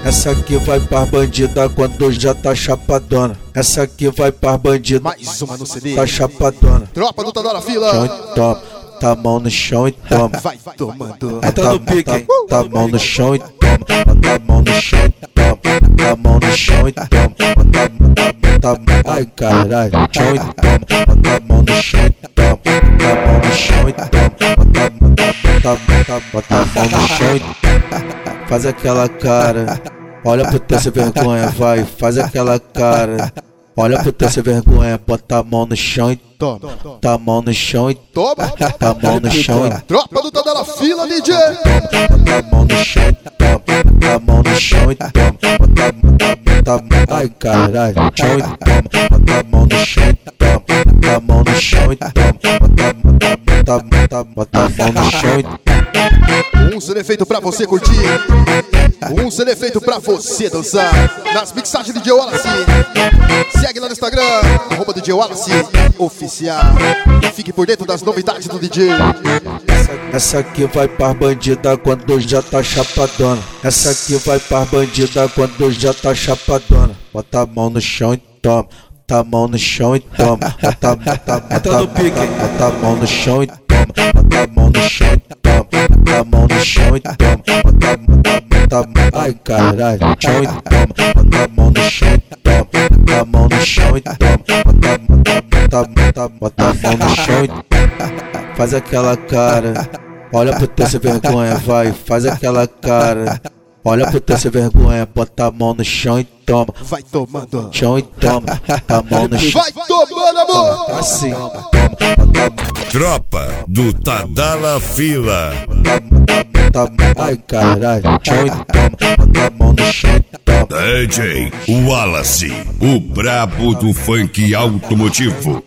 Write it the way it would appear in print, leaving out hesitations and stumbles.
Essa aqui vai pras bandida quando já tá chapadona. Essa aqui vai pras bandida, mais uma no CD. Tá chapadona. Tropa do Tá na Fila. Chão e toma, tá a mão no chão e toma. Vai tomando. Tá a mão no chão e toma. Tá a mão no chão e toma. Tá a mão no chão e toma. Ai caralho, chão e toma. Tá a mão no chão e toma. Tá a mão no chão e toma. Bota a mão no chão e toma. Faz aquela cara. Olha pro teu sem vergonha, vai, faz aquela cara. Olha pro teu sem vergonha, bota a mão no chão e toma. Tá a mão no chão e toma. Tá a mão no chão e Tropa do Tá na Fila, DJ. Tá a mão no chão e toma. Tá a mão no chão e toma. Ai caralho, chão e toma. Bota a mão no chão e toma. Tá a mão no chão e toma. Bota a mão no chão e toma. Um CD feito pra você curtir. Um CD feito pra você dançar. Nas mixagens de DJ Wallace. Segue lá no Instagram, @DJ Wallace Oficial. E fique por dentro das novidades do DJ. Essa aqui vai pras bandida quando já tá chapadona. Essa aqui vai pras bandida quando já tá chapadona. Bota a mão no chão e toma. Tá a mão no chão e toma. Bota a mão no chão e toma. Bota a mão no chão e toma. Bota a mão no chão e toma. Ai caralho, chão e toma. Bota a mão no chão e toma. Bota a mão no chão e toma. Bota a mão no chão e toma. Faz aquela cara. Olha pro teu sem vergonha, vai, faz aquela cara. Olha pro teu sem vergonha, bota a mão no chão e toma. Vai tomando. Chão e toma. A mão no chão. Vai tomando, amor. Assim. Tropa do Tá na Fila. Ai caralho, chão e toma. Bota a mão no chão e toma. DJ Wallace, o brabo do funk automotivo.